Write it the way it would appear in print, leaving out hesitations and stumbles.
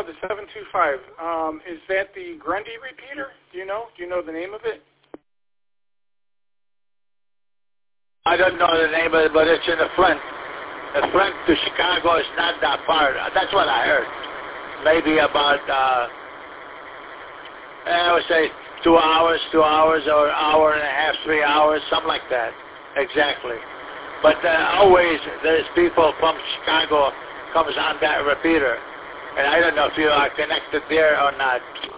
the 725. Is that the Grundy repeater? Do you know? Do you know the name of it? I don't know the name of it, but it's in the front. The front to Chicago is not that far. That's what I heard. Maybe about, I would say 2 hours, or an hour and a half, 3 hours, something like that. Exactly. But always there's people from Chicago comes on that repeater. And I don't know if you are connected there or not.